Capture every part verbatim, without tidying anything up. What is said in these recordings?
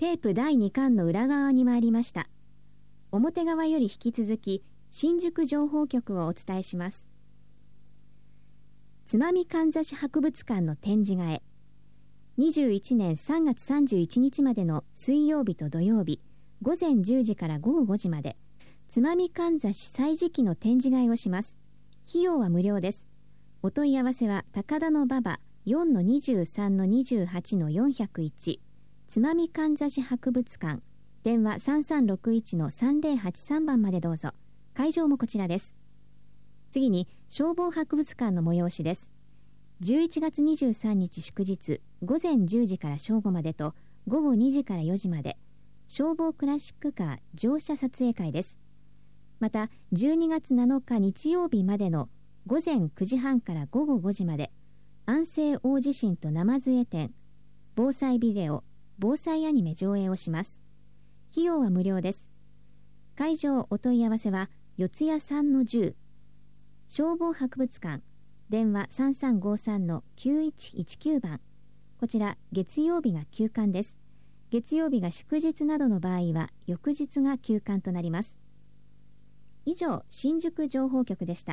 テープだいにかんの裏側に参りました。表側より引き続き新宿情報局をお伝えします。つまみかんざし博物館の展示会、にじゅういちねんさんがつさんじゅういちにちまでの水曜日と土曜日、午前じゅうじから午後ごじまで、つまみかんざし歳時記の展示会をします。費用は無料です。お問い合わせは高田の馬場 よんのにじゅうさんのにじゅうはちのよんひゃくいち、つまみかんざし博物館、電話 さんさんろくいちのさんぜろはちさん 番までどうぞ。会場もこちらです。次に消防博物館の催しです。じゅういちがつにじゅうさんにち祝日、午前じゅうじから正午までと午後にじからよじまで、消防クラシックカー乗車撮影会です。またじゅうにがつなのか日曜日までの午前くじはんから午後ごじまで、安政大地震と生杖展、防災ビデオ、防災アニメ上映をします。費用は無料です。会場お問い合わせは四谷さんのじゅう、消防博物館、電話 さんさんごさんのきゅういちいちきゅう 番。こちら月曜日が休館です。月曜日が祝日などの場合は翌日が休館となります。以上、新宿情報局でした。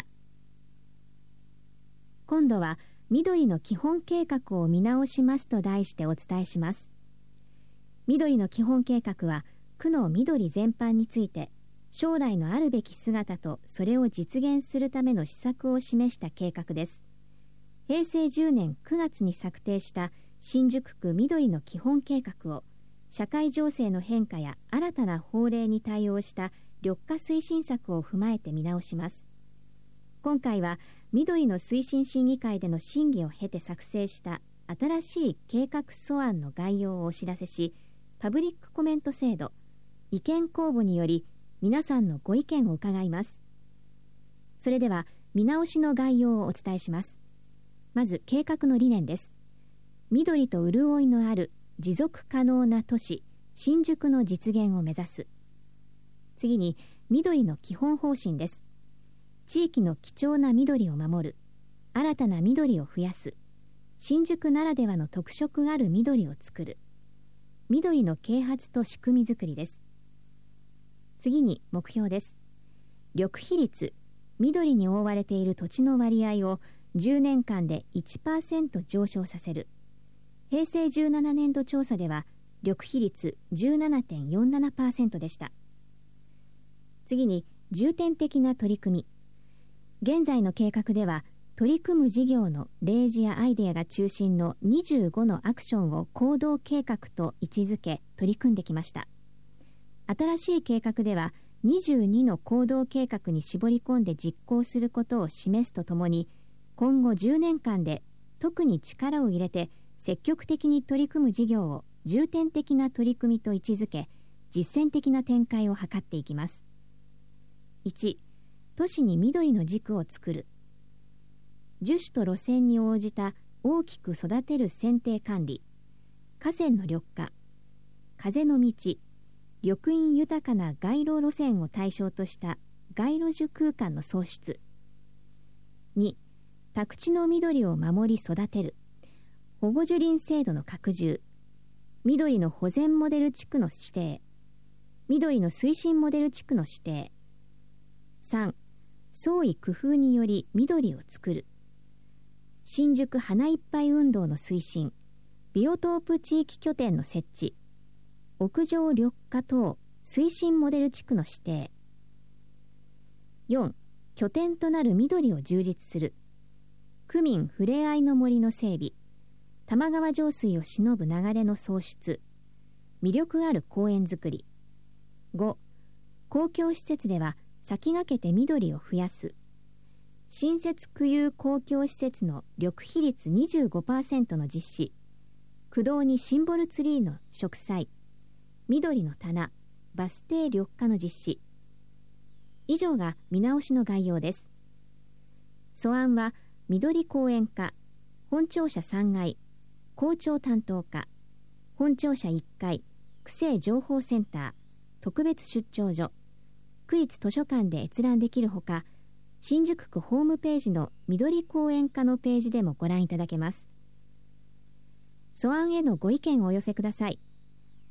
今度は緑の基本計画を見直しますと題してお伝えします。緑の基本計画は区の緑全般について将来のあるべき姿とそれを実現するための施策を示した計画です。へいせいじゅうねんくがつに策定した新宿区緑の基本計画を社会情勢の変化や新たな法令に対応した緑化推進策を踏まえて見直します。今回は緑の推進審議会での審議を経て作成した新しい計画素案の概要をお知らせし、パブリックコメント制度、意見公募により皆さんのご意見を伺います。それでは見直しの概要をお伝えします。まず計画の理念です。緑と潤いのある持続可能な都市新宿の実現を目指す。次に緑の基本方針です。地域の貴重な緑を守る、新たな緑を増やす、新宿ならではの特色ある緑を作る、緑の啓発と仕組みづくりです。次に目標です。緑比率、緑に覆われている土地の割合をじゅうねんかんで いちパーセント 上昇させる。へいせいじゅうななねんど調査では緑比率 じゅうななてんよんななパーセント でした。次に重点的な取り組み。現在の計画では取り組む事業の例示やアイデアが中心のにじゅうごのアクションを行動計画と位置づけ取り組んできました。新しい計画ではにじゅうにの行動計画に絞り込んで実行することを示すとともに、今後じゅうねんかんで特に力を入れて積極的に取り組む事業を重点的な取り組みと位置づけ、実践的な展開を図っていきます。いち、都市に緑の軸を作る。樹種と路線に応じた大きく育てる剪定管理、河川の緑化、風の道、緑蔭豊かな街路路線を対象とした街路樹空間の創出。に、宅地の緑を守り育てる。保護樹林制度の拡充。緑の保全モデル地区の指定。緑の推進モデル地区の指定。さん、創意工夫により緑を作る。新宿花いっぱい運動の推進。ビオトープ地域拠点の設置。屋上緑化等推進モデル地区の指定。よん、拠点となる緑を充実する。区民ふれあいの森の整備。多摩川上水をしのぶ流れの創出。魅力ある公園づくり。ご、公共施設では先駆けて緑を増やす。新設区有公共施設の緑比率 にじゅうごパーセント の実施。区道にシンボルツリーの植栽。緑の棚、バス停緑化の実施。以上が見直しの概要です。素案は緑公園課、本庁舎さんがい、校長担当課、本庁舎いっかい、区政情報センター、特別出張所、区立図書館で閲覧できるほか、新宿区ホームページの緑公園課のページでもご覧いただけます。素案へのご意見をお寄せください。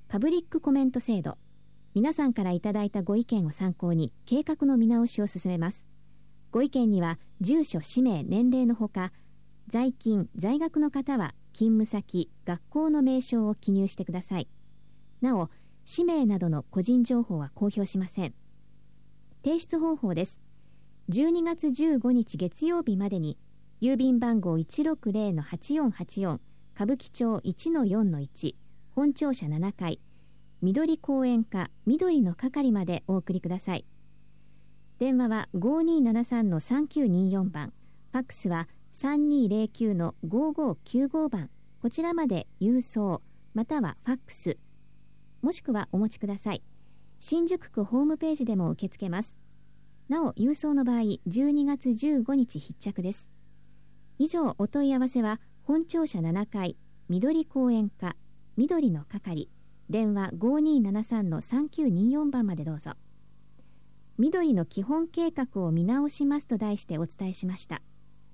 パブリックコメント制度。皆さんからいただいたご意見を参考に計画の見直しを進めます。ご意見には住所、氏名、年齢のほか、在勤・在学の方は勤務先、学校の名称を記入してください。なお、氏名などの個人情報は公表しません。提出方法です。じゅうにがつじゅうごにち月曜日までに、郵便番号 いちろくぜろのはちよんはちよん 歌舞伎町 いちのよんのいち 本庁舎ななかい緑公園課緑の係までお送りください。電話は ごにーななさんのさんきゅうにーよん 番、ファックスは さんにーぜろきゅうのごごきゅうご 番、こちらまで郵送またはファックスもしくはお持ちください。新宿区ホームページでも受け付けます。なお郵送の場合じゅうにがつじゅうごにち必着です。以上、お問い合わせは本庁舎ななかい緑公園課緑の係、電話 ごにーななさんのさんきゅうにーよん 番までどうぞ。緑の基本計画を見直しますと題してお伝えしました。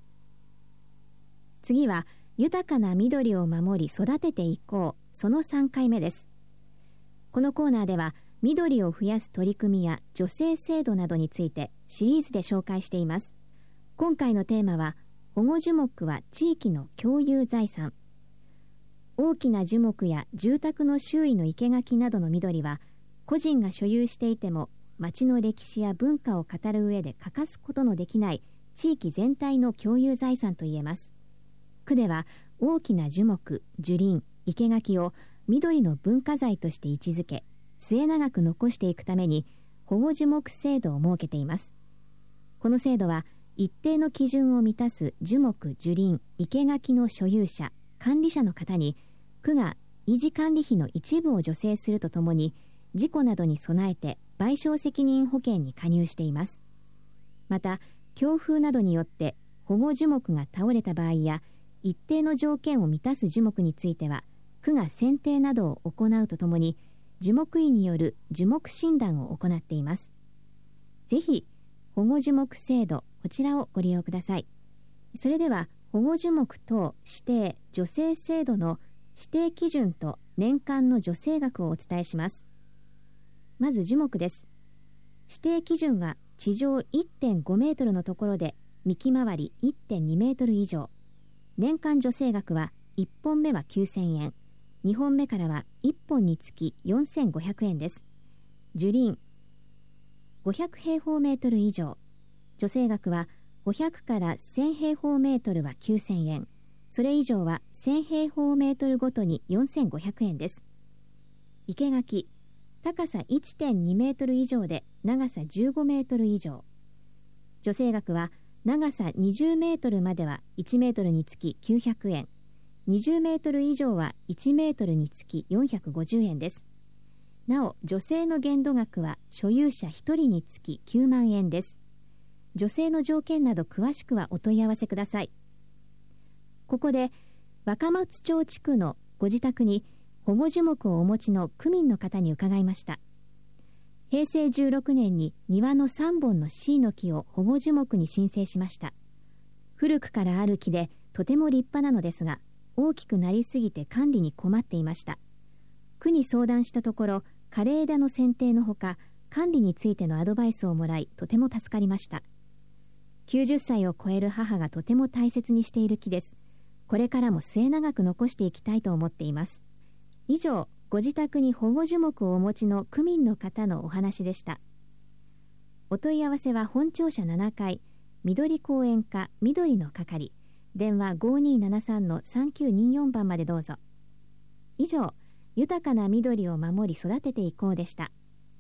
次は豊かな緑を守り育てていこう、そのさんかいめです。このコーナーでは緑を増やす取り組みや助成制度などについてシリーズで紹介しています。今回のテーマは保護樹木は地域の共有財産。大きな樹木や住宅の周囲の生垣などの緑は個人が所有していても町の歴史や文化を語る上で欠かすことのできない地域全体の共有財産といえます。区では大きな樹木、樹林、生垣を緑の文化財として位置づけ、末永く残していくために保護樹木制度を設けています。この制度は一定の基準を満たす樹木、樹林、生垣の所有者、管理者の方に区が維持管理費の一部を助成するとともに事故などに備えて賠償責任保険に加入しています。また強風などによって保護樹木が倒れた場合や一定の条件を満たす樹木については区が選定などを行うとともに樹木医による樹木診断を行っています。ぜひ保護樹木制度、こちらをご利用ください。それでは保護樹木等指定助成制度の指定基準と年間の助成額をお伝えします。まず樹木です。指定基準は地上 いってんごメートルのところで幹回り いってんにメートル以上。年間助成額はいっぽんめはきゅうせんえん、にほんめからはいっぽんにつきよんせんごひゃくえんです。樹林ごひゃくへいほうメートル以上、助成額はごひゃくからせんへいほうメートルはきゅうせんえん、それ以上はせんへいほうメートルごとによんせんごひゃくえんです。生垣高さ いってんにメートル以上で長さじゅうごメートル以上、助成額は長さにじゅうメートルまではいちメートルにつききゅうひゃくえん、にじゅうメートル以上はいちメートルにつきよんひゃくごじゅうえんです。なお助成の限度額は所有者ひとりにつききゅうまんえんです。助成の条件など詳しくはお問い合わせください。ここで若松町地区のご自宅に保護樹木をお持ちの区民の方に伺いました。へいせいじゅうろくねんに庭のさんぼんのシイの木を保護樹木に申請しました。古くからある木でとても立派なのですが、大きくなりすぎて管理に困っていました。区に相談したところ、枯れ枝の選定のほか管理についてのアドバイスをもらい、とても助かりました。きゅうじゅっさいを超える母がとても大切にしている木です。これからも末永く残していきたいと思っています。以上、ご自宅に保護樹木をお持ちの区民の方のお話でした。お問い合わせは本庁舎ななかい緑公園課緑の係、電話 ごにーななさんのさんきゅうにーよん 番までどうぞ。以上、豊かな緑を守り育てていこうでした。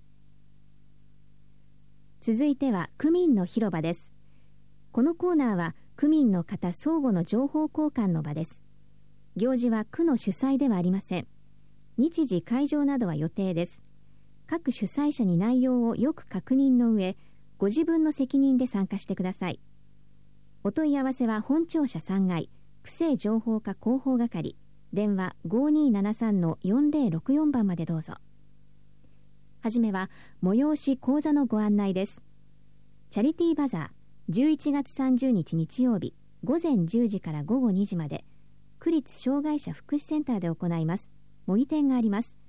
続いては区民の広場です。このコーナーは区民の方相互の情報交換の場です。行事は区の主催ではありません。日時会場などは予定です。各主催者に内容をよく確認の上、ご自分の責任で参加してください。お問い合わせは本庁舎さんがい区政情報課広報係、電話 ごにーななさんのよんぜろろくよん 番までどうぞ。はじめは催し講座のご案内です。チャリティーバザーじゅういちがつさんじゅうにち日曜日ごぜんじゅうじからごごにじまで区立障害者福祉センターで行います。模擬店があります。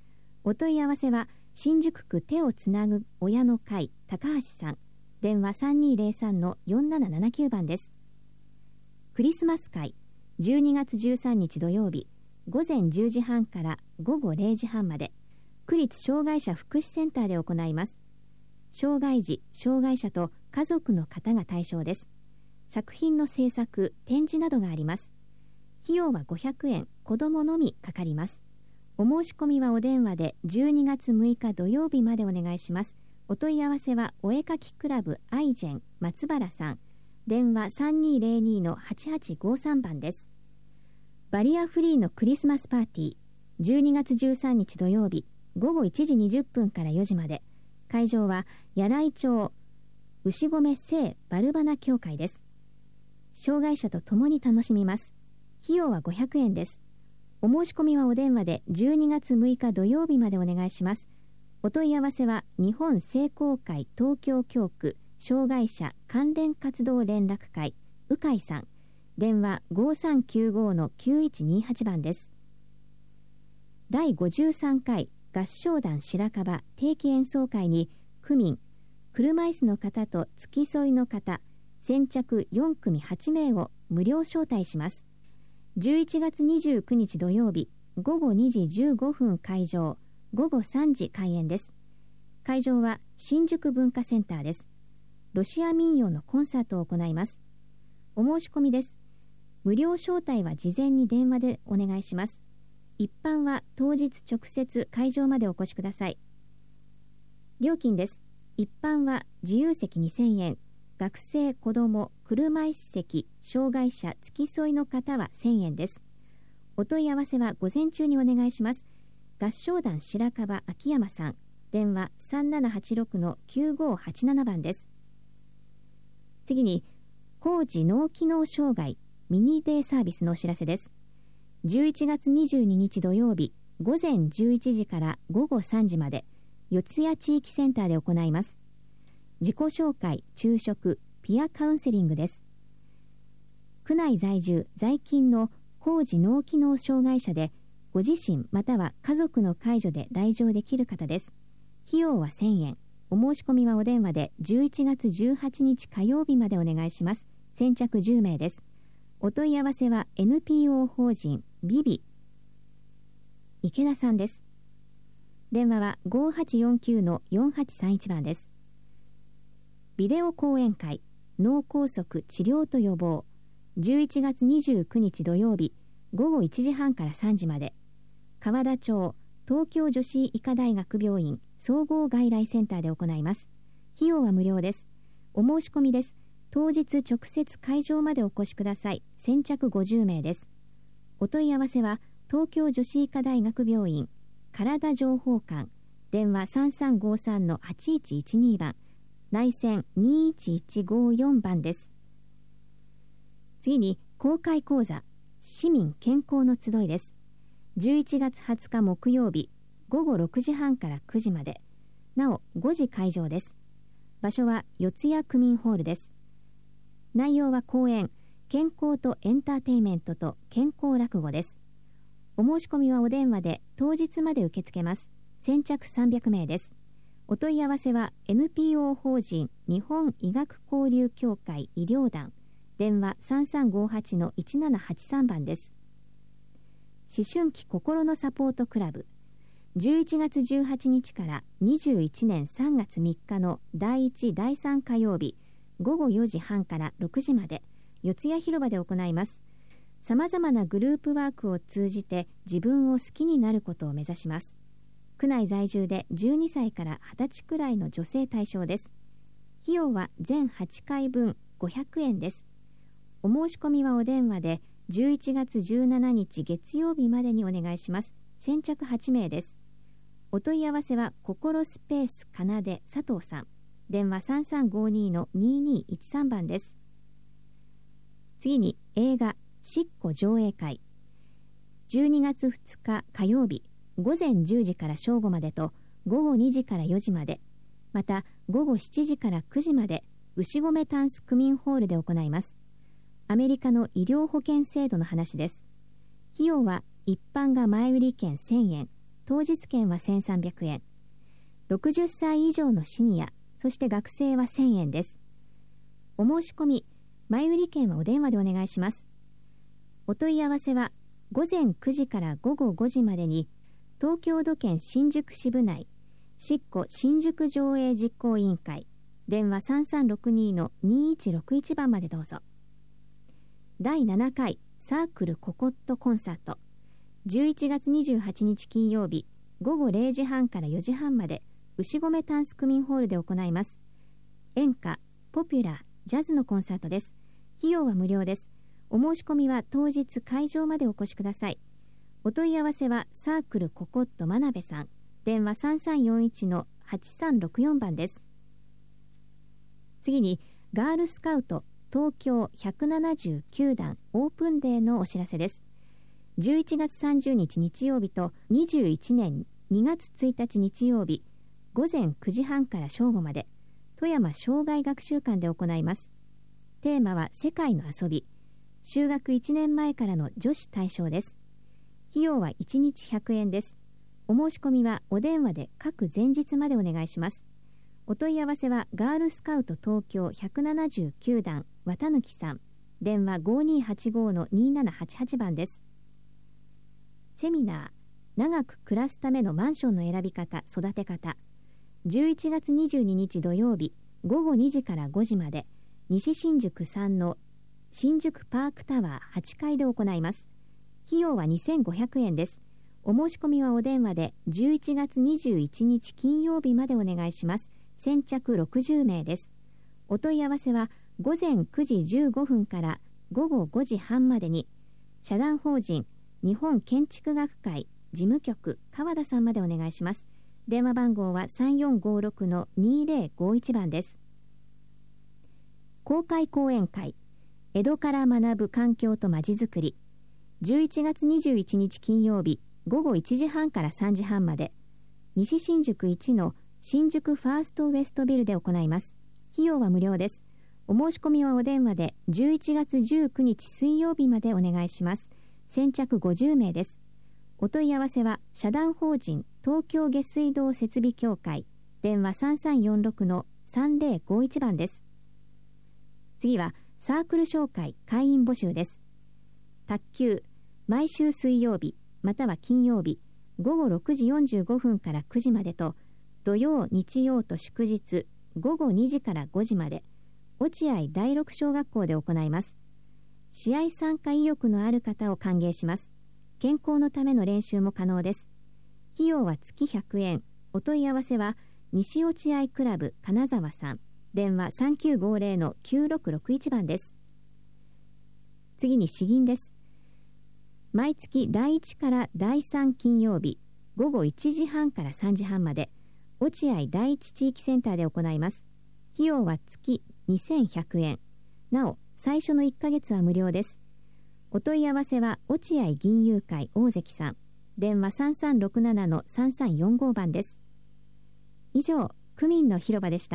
お問い合わせは新宿区手をつなぐ親の会高橋さん、電話 さんにーぜろさんのよんななななきゅう 番です。クリスマス会じゅうにがつじゅうさんにち土曜日、午前じゅうじはんから午後れいじはんまで区立障害者福祉センターで行います。障害児、障害者と家族の方が対象です。作品の制作、展示などがあります。費用はごひゃくえん、子どものみかかります。お申し込みはお電話でじゅうにがつむいか土曜日までお願いします。お問い合わせはお絵かきクラブアイジェン松原さん、電話 さんにーぜろに のはちはちごさん 番です。バリアフリーのクリスマスパーティー、じゅうにがつじゅうさんにち土曜日、ごごいちじにじゅっぷんからよじまで、会場は柳井町牛込聖バルバナ教会です。障害者と共に楽しみます。費用はごひゃくえんです。お申し込みはお電話でじゅうにがつむいか土曜日までお願いします。お問い合わせは日本聖公会東京教区障害者関連活動連絡会鵜飼さん、電話 ごさんきゅうご のきゅういちにはち 番です。だいごじゅうさんかい合唱団白樺定期演奏会に区民、車椅子の方と付き添いの方、先着よんくみはちめいを無料招待します。じゅういちがつにじゅうくにち土曜日、ごごにじじゅうごふん開場、ごごさんじ開演です。会場は新宿文化センターです。ロシア民謡のコンサートを行います。お申し込みです。無料招待は事前に電話でお願いします。一般は当日直接会場までお越しください。料金です。一般は自由席にせんえん、学生、子ども、車椅子席、障害者、付き添いの方はせんえんです。お問い合わせは午前中にお願いします。合唱団白樺秋山さん、電話 さんななはちろく のきゅうごはちなな 番です。次に、高次脳機能障害ミニデイサービスのお知らせです。じゅういちがつにじゅうににち土曜日、午前じゅういちじからごごさんじまで、四谷地域センターで行います。自己紹介、昼食、ピアカウンセリングです。区内在住、在勤の高次脳機能障害者で、ご自身または家族の介助で来場できる方です。費用はせんえん。お申し込みはお電話でじゅういちがつじゅうはちにち火曜日までお願いします。先着じゅうめいです。お問い合わせは エヌピーオー 法人ビビ池田さんです。電話は ごはちよんきゅう のよんはちさんいち 番です。ビデオ講演会脳梗塞治療と予防、じゅういちがつにじゅうくにち土曜日、ごごいちじはんからさんじまで、川田町東京女子医科大学病院総合外来センターで行います。費用は無料です。お申し込みです。当日直接会場までお越しください。先着ごじゅうめいです。お問い合わせは東京女子医科大学病院体情報館、電話 さんさんごさん のはちいちいちに 番、内線にいちいちごよん 番です。次に公開講座市民健康の集いです。じゅういちがつはつか木曜日、ごごろくじはんからくじまで、なおごじ会場です。場所は四谷区民ホールです。内容は講演、健康とエンターテイメントと健康落語です。お申し込みはお電話で当日まで受け付けます。先着さんびゃくめいです。お問い合わせは エヌピーオー 法人日本医学交流協会医療団、電話 さんさんごはち のいちななはちさん 番です。思春期心のサポートクラブ、じゅういちがつじゅうはちにちからにじゅういちねんさんがつみっかのだいいちだいさん火曜日、ごごよじはんからろくじまで、四谷広場で行います。さまざまなグループワークを通じて自分を好きになることを目指します。区内在住でじゅうにさいからはたちくらいの女性対象です。費用は全はちかいぶんごひゃくえんです。お申し込みはお電話でじゅういちがつじゅうしちにち月曜日までにお願いします。先着はちめいです。お問い合わせは心スペースかなで佐藤さん、電話 さんさんごに のににいちさん 番です。次に映画しっこ上映会、じゅうにがつふつか火曜日、ごぜんじゅうじから正午までとごごにじからよじまで、またごごしちじからくじまで牛込タンス区民ホールで行います。アメリカの医療保険制度の話です。費用は一般が前売り券せんえん、 当日券はせんさんびゃくえん、ろくじゅっさい以上のシニア、そして学生はせんえんです。お申し込み、前売り券はお電話でお願いします。お問い合わせはごぜんくじからごごごじまでに東京土建新宿支部内しっこ新宿条営実行委員会電話 さんさんろくに のにいちろくいち 番までどうぞ。だいななかいサークルココットコンサートじゅういちがつにじゅうはちにち金曜日ごごれいじはんからよじはんまで牛込タンス区民ホールで行います。演歌、ポピュラー、ジャズのコンサートです。費用は無料です。お申し込みは当日会場までお越しください。お問い合わせはサークルココット真鍋さん電話 さんさんよんいち のはちさんろくよん 番です。次にガールスカウト東京ひゃくななじゅうきゅうだんオープンデーのお知らせです。じゅういちがつさんじゅうにち日曜日とにじゅういちねんにがつついたち日曜日ごぜんくじはんから正午まで富山障害学習館で行います。テーマは世界の遊び、就学いちねんまえからの女子対象です。費用はいちにちひゃくえんです。お申し込みはお電話で各前日までお願いします。お問い合わせはガールスカウト東京ひゃくななじゅうきゅうだん綿貫さん電話 ごにーはちご のにーななはちはち 番です。セミナー長く暮らすためのマンションの選び方育て方じゅういちがつにじゅうににち土曜日ごごにじからごじまで西新宿さんの新宿パークタワーはちかいで行います。費用はにせんごひゃくえんです。お申し込みはお電話でじゅういちがつにじゅういちにち金曜日までお願いします。先着ろくじゅうめいです。お問い合わせはごぜんくじじゅうごふんからごごごじはんまでに社団法人日本建築学会事務局川田さんまでお願いします。電話番号は さんよんごろく のにぜろごいち 番です。公開講演会江戸から学ぶ環境とまちづくりじゅういちがつにじゅういちにち金曜日ごごいちじはんからさんじはんまで西新宿いちの新宿ファーストウエストビルで行います。費用は無料です。お申し込みはお電話でじゅういちがつじゅうくにち水曜日までお願いします。先着ごじゅうめいです。お問い合わせは社団法人東京下水道設備協会電話 さんさんよんろく のさんぜろごいち 番です。次はサークル紹介会員募集です。卓球毎週水曜日または金曜日ごごろくじよんじゅうごふんからくじまでと土曜日曜と祝日ごごにじからごじまで落合だいろく小学校で行います。試合参加意欲のある方を歓迎します。健康のための練習も可能です。費用は月ひゃくえん。お問い合わせは西落合クラブ金沢さん電話 さんきゅうごぜろ のきゅうろくろくいち 番です。次に詩吟です。毎月だいいちからだいさん金曜日ごごいちじはんからさんじはんまで落合第一地域センターで行います。費用は月にせんひゃくえん。なお最初のいっかげつは無料です。お問い合わせは落合銀友会大関さん電話 さんさんろくなな のさんさんよんご 番です。以上区民の広場でした。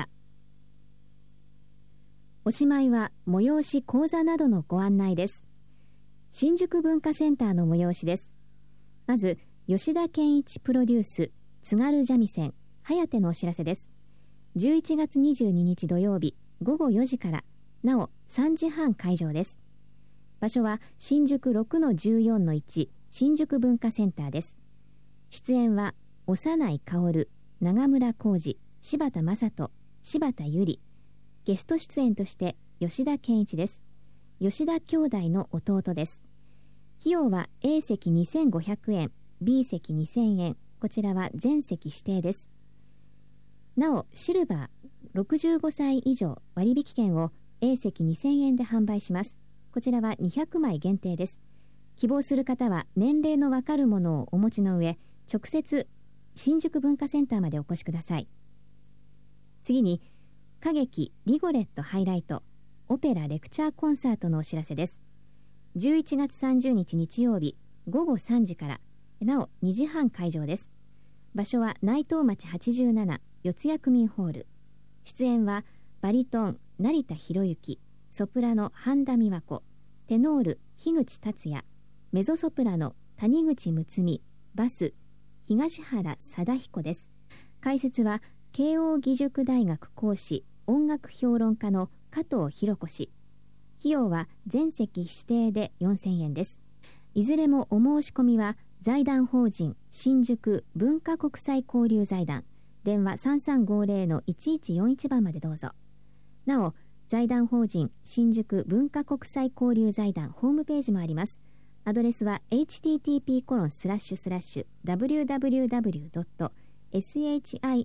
おしまいは催し講座などのご案内です。新宿文化センターの催しです。まず吉田健一プロデュース津軽三味線颯のお知らせです。じゅういちがつにじゅうににち土曜日ごごよじからなおさんじはん会場です。場所は新宿 ろくのじゅうよんのいち 新宿文化センターです。出演は長内薫、長村浩二、柴田正人、柴田由里。ゲスト出演として吉田健一です。吉田兄弟の弟です。費用は A 席にせんごひゃくえん、B 席にせんえん、こちらは全席指定です。なおシルバーろくじゅうごさい以上割引券を A 席にせんえんで販売します。こちらはにひゃくまい限定です。希望する方は年齢のわかるものをお持ちの上、直接新宿文化センターまでお越しください。次に歌劇リゴレットハイライトオペラレクチャーコンサートのお知らせです。じゅういちがつさんじゅうにち日曜日ごごさんじからなおにじはん会場です。場所は内藤町はちじゅうなな四谷区民ホール。出演はバリトン成田博之、ソプラノ半田美和子、テノール樋口達也、メゾソプラノ谷口睦美、バス東原貞彦です。解説は慶應義塾大学講師音楽評論家の加藤博子氏。費用は全席指定でよんせんえんです。いずれもお申し込みは財団法人新宿文化国際交流財団、電話さんさんごゼロのいちいちよんいち番までどうぞ。なお、財団法人新宿文化国際交流財団ホームページもあります。アドレスは エイチティーティーピーコロンスラッシュスラッシュダブリューダブリューダブリュードットシンジュ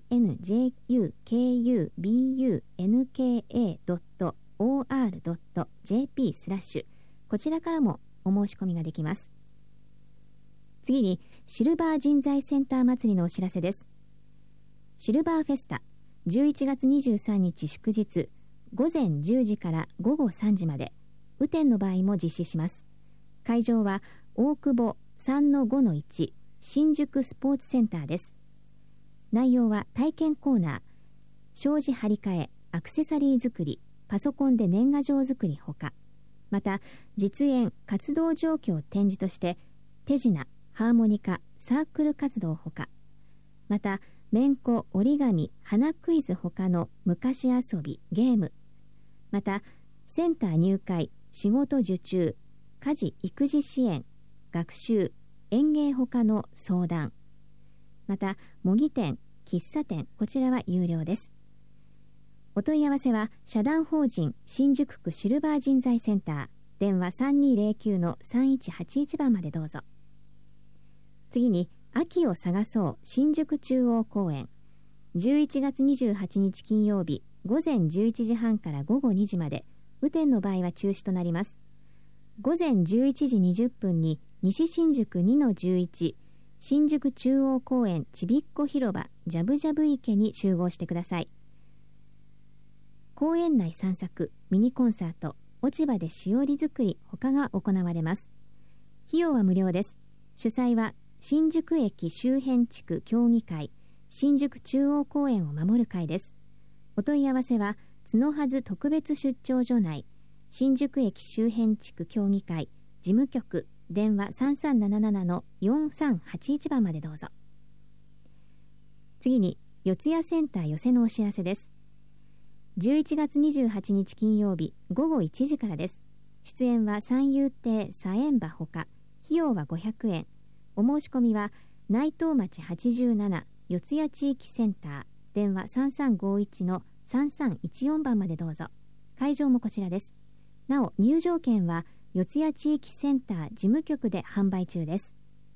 クドットオーアールドットジェーピー スラッシュ、こちらからもお申し込みができます。次にシルバー人材センター祭りのお知らせです。シルバーフェスタじゅういちがつにじゅうさんにち祝日、午前じゅうじから午後さんじまで、雨天の場合も実施します。会場は大久保 さんのごのいち 新宿スポーツセンターです。内容は体験コーナー、障子張り替え、アクセサリー作り、パソコンで年賀状作りほか、また実演活動状況展示として手品、ハーモニカ、サークル活動ほか、まためんこ、折り紙、花クイズほかの昔遊び、ゲーム、またセンター入会、仕事受注、家事育児支援、学習、園芸ほかの相談、また模擬店、喫茶店、こちらは有料です。お問い合わせは社団法人新宿区シルバー人材センター、電話さんにーゼロきゅうのさんいちはちいち番までどうぞ。次に秋を探そう新宿中央公園、じゅういちがつにじゅうはちにち金曜日、午前じゅういちじはんから午後にじまで、雨天の場合は中止となります。午前じゅういちじにじゅっぷんに西新宿 にのじゅういち 新宿中央公園ちびっこ広場ジャブジャブ池に集合してください。公園内散策、ミニコンサート、落ち葉でしおり作り他が行われます。費用は無料です。主催は新宿駅周辺地区協議会新宿中央公園を守る会です。お問い合わせは角筈特別出張所内新宿駅周辺地区協議会事務局、電話さんさんなななのよんさんはちいち番までどうぞ。次に四谷センター寄せのお知らせです。じゅういちがつにじゅうはちにち金曜日午後いちじからです。出演は三遊亭左縁馬ほか、費用はごひゃくえん。お申し込みは内藤町はちじゅうなな四谷地域センター、電話さんさんごいちのさんさんいちよん番までどうぞ。会場もこちらです。なお入場券は四谷地域センター事務局で販売中です。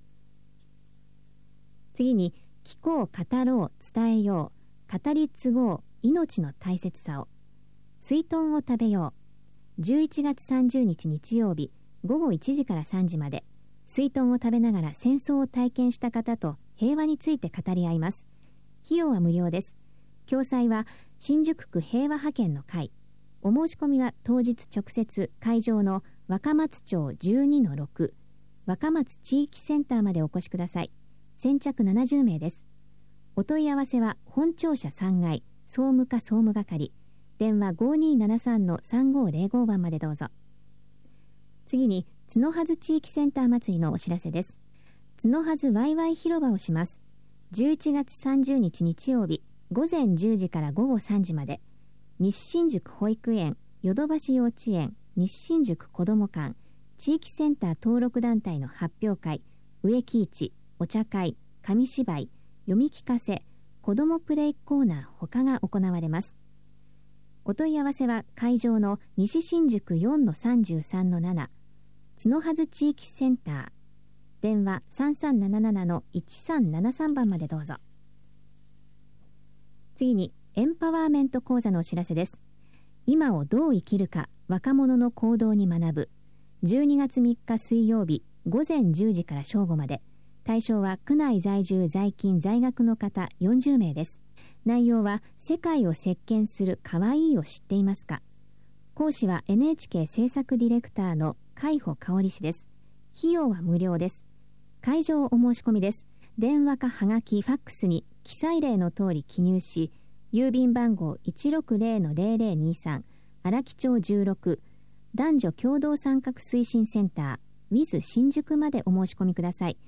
次に聞こう語ろう伝えよう語り継ごう命の大切さを、水豚を食べよう、じゅういちがつさんじゅうにち日曜日午後いちじからさんじまで、水豚を食べながら戦争を体験した方と平和について語り合います。費用は無料です。共催は新宿区平和派遣の会。お申し込みは当日直接会場の若松町 じゅうにのろく 若松地域センターまでお越しください。先着ななじゅうめいです。お問い合わせは本庁舎さんがい総務課総務係、電話ごにーななさんのさんごーゼロご番までどうぞ。次に角筈地域センター祭りのお知らせです。角筈ワイワイ広場をします。じゅういちがつさんじゅうにち日曜日午前じゅうじから午後さんじまで、西新宿保育園、ヨドバシ幼稚園、西新宿子ども館、地域センター登録団体の発表会、植木市、お茶会、紙芝居、読み聞かせ、子どもプレイコーナー他が行われます。お問い合わせは会場の西新宿 よんのさんじゅうさんのなな 角筈地域センター、電話さんさんなななのいちさんななさん番までどうぞ。次にエンパワーメント講座のお知らせです。今をどう生きるか若者の行動に学ぶ、じゅうにがつみっか水曜日午前じゅうじから正午まで、対象は区内在住在勤在学の方よんじゅうめいです。内容は世界を席巻するかわいいを知っていますか。講師は エヌエイチケー 制作ディレクターの海保香織氏です。費用は無料です。会場お申し込みです。電話かはがきファックスに記載例の通り記入し、郵便番号 いちろくゼロのゼロゼロにさん 荒木町じゅうろく男女共同参画推進センター ウィズ 新宿までお申し込みください。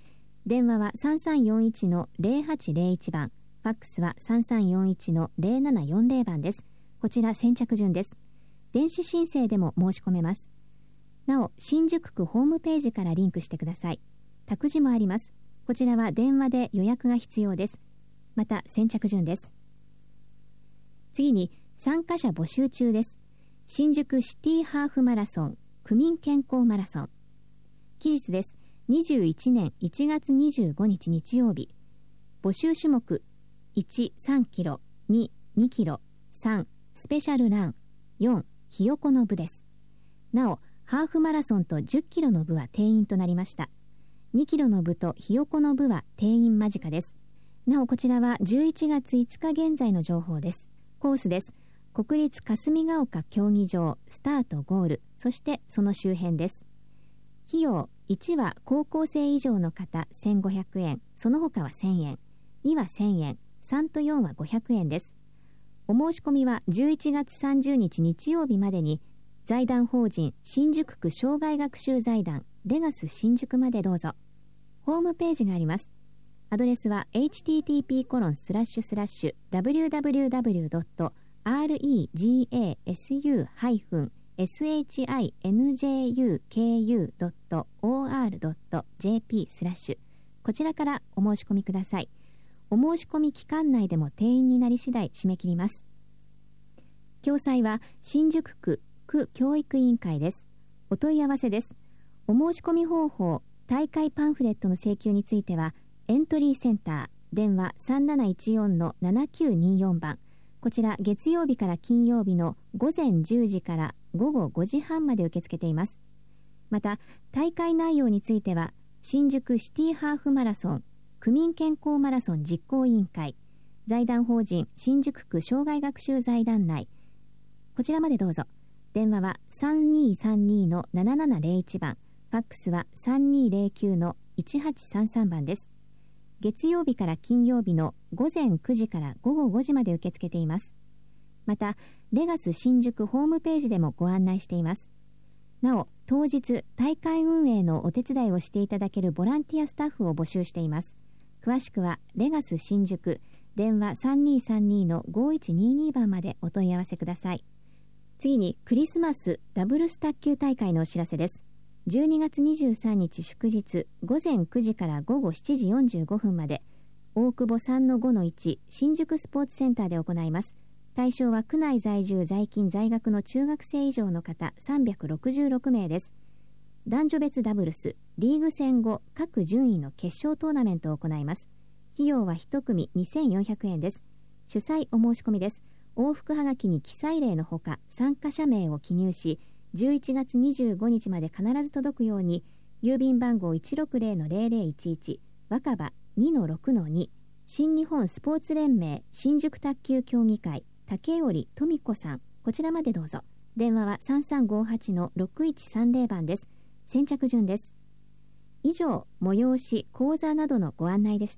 電話は さんさんよんいちのゼロはちゼロいち 番、ファックスは さんさんよんいちのゼロななよんゼロ 番です。こちら先着順です。電子申請でも申し込めます。なお、新宿区ホームページからリンクしてください。託児もあります。こちらは電話で予約が必要です。また先着順です。次に参加者募集中です。新宿シティハーフマラソン区民健康マラソン。期日です。にじゅういちねんいちがつにじゅうごにち日曜日。募集種目いち、さんキロ、に、にキロ、さん、スペシャルラン、よん、ひよこの部です。なお、ハーフマラソンとじゅっキロの部は定員となりました。にキロの部とひよこの部は定員間近です。なお、こちらはじゅういちがついつか現在の情報です。コースです。国立霞ヶ丘競技場、スタートゴール、そしてその周辺です。費用いちは高校生以上の方せんごひゃくえん、その他はせんえん、にはせんえん、さんとよんはごひゃくえんです。お申し込みはじゅういちがつさんじゅうにち日曜日までに、財団法人新宿区障害学習財団レガス新宿までどうぞ。ホームページがあります。アドレスは エイチティーティーピーコロンスラッシュスラッシュダブリューダブリューダブリュードットアールイージーエーエスユーハイフンエスエイチアイエヌジェーユーケーユードットオーアールドットジェーピースラッシュこちらからお申し込みください。お申し込み期間内でも定員になり次第締め切ります。詳細は新宿区区教育委員会です。お問い合わせです。お申し込み方法、大会パンフレットの請求についてはエントリーセンター電話 さんなないちよんのななきゅうによん 番、こちら月曜日から金曜日のごぜんじゅうじからごごごじはんまで受け付けています。また大会内容については新宿シティハーフマラソン区民健康マラソン実行委員会、財団法人新宿区障害学習財団内、こちらまでどうぞ。電話は さんにーさんにのななななゼロいち 番、ファックスは さんにーゼロきゅうのいちはちさんさん 番です。月曜日から金曜日のごぜんくじからごごごじまで受け付けています。またレガス新宿ホームページでもご案内しています。なお、当日大会運営のお手伝いをしていただけるボランティアスタッフを募集しています。詳しくはレガス新宿電話 さんにーさんにのごいちにに 番までお問い合わせください。次にクリスマスダブルス卓球大会のお知らせです。じゅうにがつにじゅうさんにち祝日ごぜんくじからごごしちじよんじゅうごふんまで大久保 さんのごのいち 新宿スポーツセンターで行います。対象は区内在住在勤在学の中学生以上の方さんびゃくろくじゅうろくめいです。男女別ダブルスリーグ戦後各順位の決勝トーナメントを行います。費用はひとくみにせんよんひゃくえんです。主催お申し込みです。往復はがきに記載例のほか参加者名を記入しじゅういちがつにじゅうごにちまで必ず届くように郵便番号 いちろくゼロのゼロゼロいちいち 若葉 にのろくのに 新日本スポーツ連盟新宿卓球協議会竹織富子さん、こちらまでどうぞ。電話はさんさんごはちのろくいちさんゼロ 番です。先着順です。以上、催し講座などのご案内でした。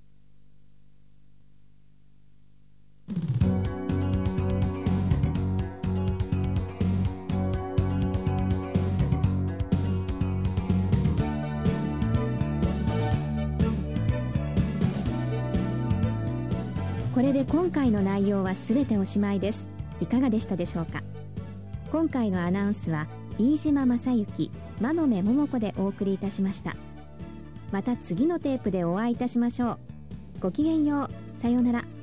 これで今回の内容はすべておしまいです。いかがでしたでしょうか。今回のアナウンスは飯島正幸、真鍋桃子でお送りいたしました。また次のテープでお会いいたしましょう。ごきげんよう。さようなら。